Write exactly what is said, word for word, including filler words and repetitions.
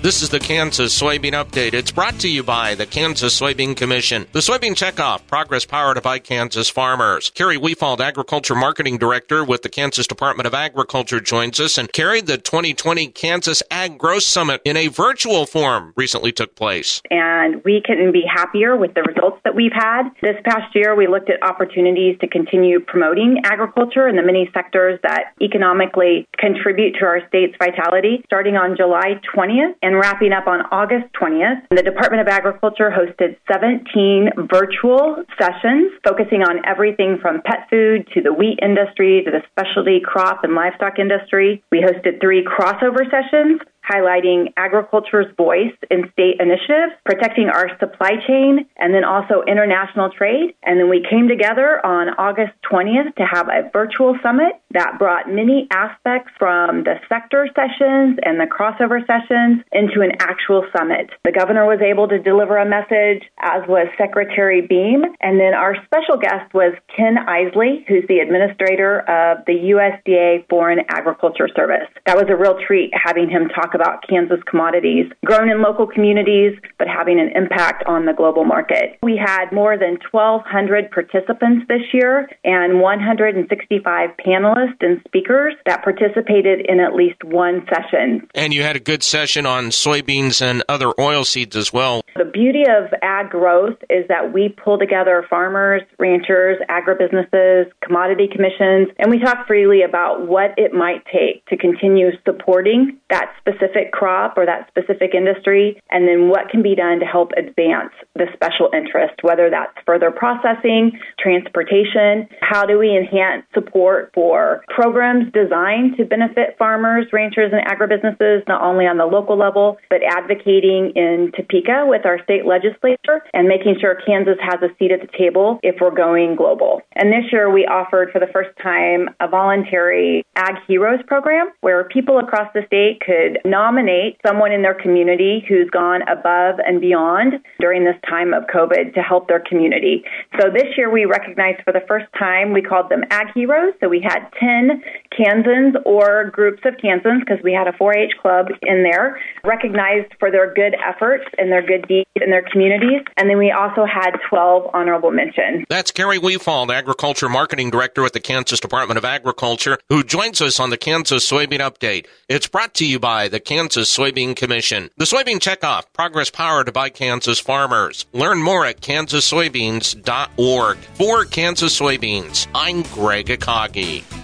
This is the Kansas Soybean Update. It's brought to you by the Kansas Soybean Commission. The Soybean Checkoff, progress powered by Kansas farmers. Carrie Weefald, Agriculture Marketing Director with the Kansas Department of Agriculture, joins us. And Carrie, the twenty twenty Kansas Ag Growth Summit in a virtual form recently took place. And we couldn't be happier with the results that we've had. This past year, we looked at opportunities to continue promoting agriculture in the many sectors that economically contribute to our state's vitality, starting on July twentieth and wrapping up on August twentieth. The Department of Agriculture hosted seventeen virtual sessions focusing on everything from pet food to the wheat industry to the specialty crop and livestock industry. We hosted three crossover sessions highlighting agriculture's voice in state initiatives, protecting our supply chain, and then also international trade. And then we came together on August twentieth to have a virtual summit that brought many aspects from the sector sessions and the crossover sessions into an actual summit. The governor was able to deliver a message, as was Secretary Beam. And then our special guest was Ken Isley, who's the administrator of the U S D A Foreign Agriculture Service. That was a real treat having him talk about Kansas commodities grown in local communities, but having an impact on the global market. We had more than twelve hundred participants this year and one hundred sixty-five panelists and speakers that participated in at least one session. And you had a good session on soybeans and other oilseeds as well. The beauty of ag growth is that we pull together farmers, ranchers, agribusinesses, commodity commissions, and we talk freely about what it might take to continue supporting that specific crop or that specific industry, and then what can be done to help advance the special interest, whether that's further processing, transportation. How do we enhance support for programs designed to benefit farmers, ranchers, and agribusinesses, not only on the local level, but advocating in Topeka with our state legislature and making sure Kansas has a seat at the table if we're going global. And this year we offered for the first time a voluntary Ag Heroes program where people across the state could nominate someone in their community who's gone above and beyond during this time of COVID to help their community. So this year we recognized for the first time, we called them Ag Heroes. So we had ten Kansans or groups of Kansans, because we had a four H club in there, recognized for their good efforts and their good deeds in their communities. And then we also had twelve honorable mentions. That's Carrie Weefald, Agriculture Marketing Director at the Kansas Department of Agriculture, who joins us on the Kansas Soybean Update. It's brought to you by the Kansas Soybean Commission. The Soybean Checkoff, progress powered by Kansas farmers. Learn more at kansas soybeans dot org. For Kansas Soybeans, I'm Greg Akagi.